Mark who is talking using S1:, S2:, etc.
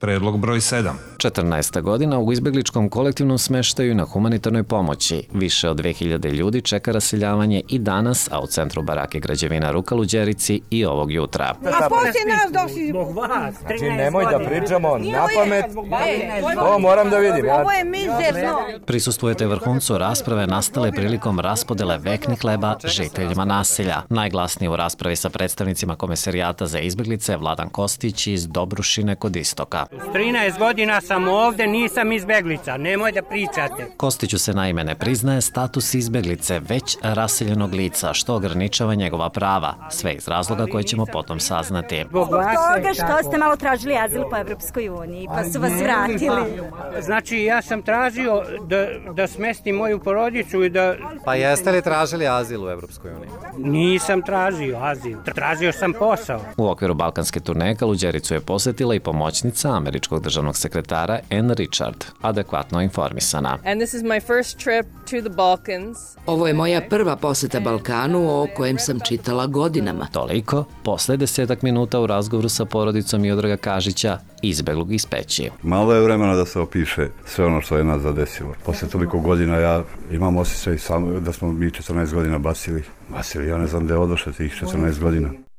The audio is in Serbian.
S1: Predlog broj 7.
S2: 14. godina u izbegličkom kolektivnom smeštaju na humanitarnoj pomoći. Više od 2000 ljudi čeka raseljavanje i danas, a u centru barake građevina Rukal u Đerici i ovog jutra.
S3: A poslije nas došli zbog vas.
S4: Znači, nemoj da pričamo na pamet. Ovo moram da vidim.
S3: Ovo je mizerno.
S2: Prisustvujete vrhuncu rasprave nastale prilikom raspodele veknih hleba žiteljima naselja. Najglasniji u raspravi sa predstavnicima Komesarijata za izbeglice Vladan Kostić iz Dobrušine kod Istoka.
S5: 13 godina sam ovde, nisam izbeglica, nemoj da pričate.
S2: Kostiću se naime ne priznaje status izbeglice, već raseljenog lica, što ograničava njegova prava. Sve iz razloga koje ćemo potom saznati.
S6: Zbog toga što ste malo tražili azil po Evropskoj uniji, pa su vas vratili.
S5: Znači, ja sam tražio da smestim moju porodicu i da...
S7: Pa jeste li tražili azil u Evropskoj uniji?
S5: Nisam tražio azil, tražio sam posao.
S2: U okviru balkanske turneje Kaluđericu je posetila i pomoćnica američkog državnog sekretara Ann Richard, adekvatno informisana.
S8: Ovo je moja prva poseta Balkanu o kojem sam čitala godinama.
S2: Toliko, posle 10 minuta u razgovoru sa porodicom Miodraga Kažića, izbeglog iz Peći.
S9: Malo je vremena da se opiše sve ono što je nas zadesilo. Posle toliko godina ja imam osjećaj da smo mi 14 godina basili. Ja ne znam da je odošle tih 14 godina.